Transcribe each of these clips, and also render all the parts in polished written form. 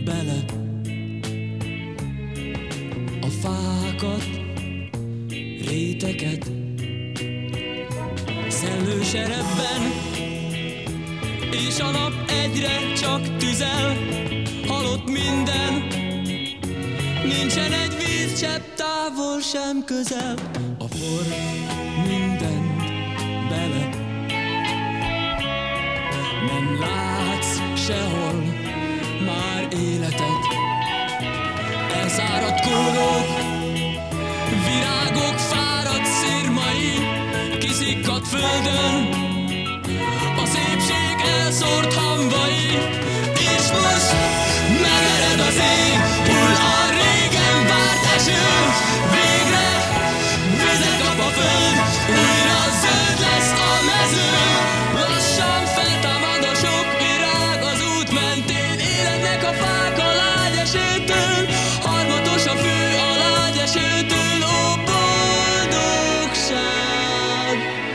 bele a fákat, réteket, szellős erebben, és a nap egyre csak tüzel, halott minden, nincsen egy vízcsepp távol sem közel, a por mindent bele, nem látsz sehol már életet, elszáradt kórok, virágok fáradt szirmai, kiszikadt földön, a szépség elszórt hamvai, és most megered az ég, hull a régen várt eső, végre vizet kap a föld, újra zöld lesz a mező, lassan feltámad a sok virág az út mentén, élednek a fák a lágy esőtől, harmatos a fű a lágy esőtől, ó boldogság!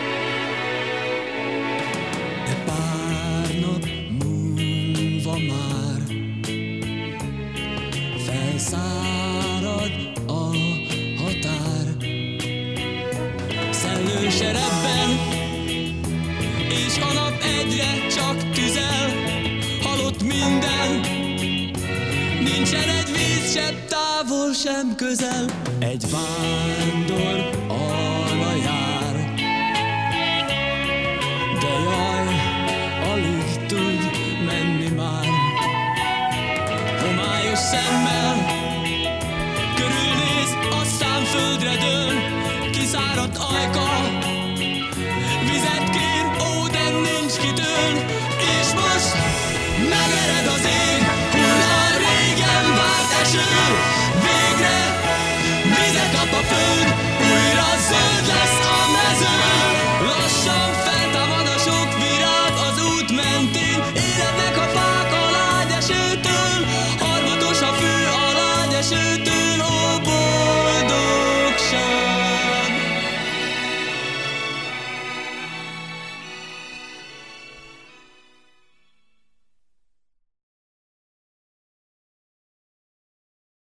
De pár nap múlva már felszárad a határ, szellős erebben, és a nap egyre csak tüzel, halott minden, nincsen egy vízcsepp távol sem közel, egy vándor arra jár, de jaj, alig tud menni már. Homályos szemmel körülnéz, aztán földre dől, kiszáradt ajka, vizet kér.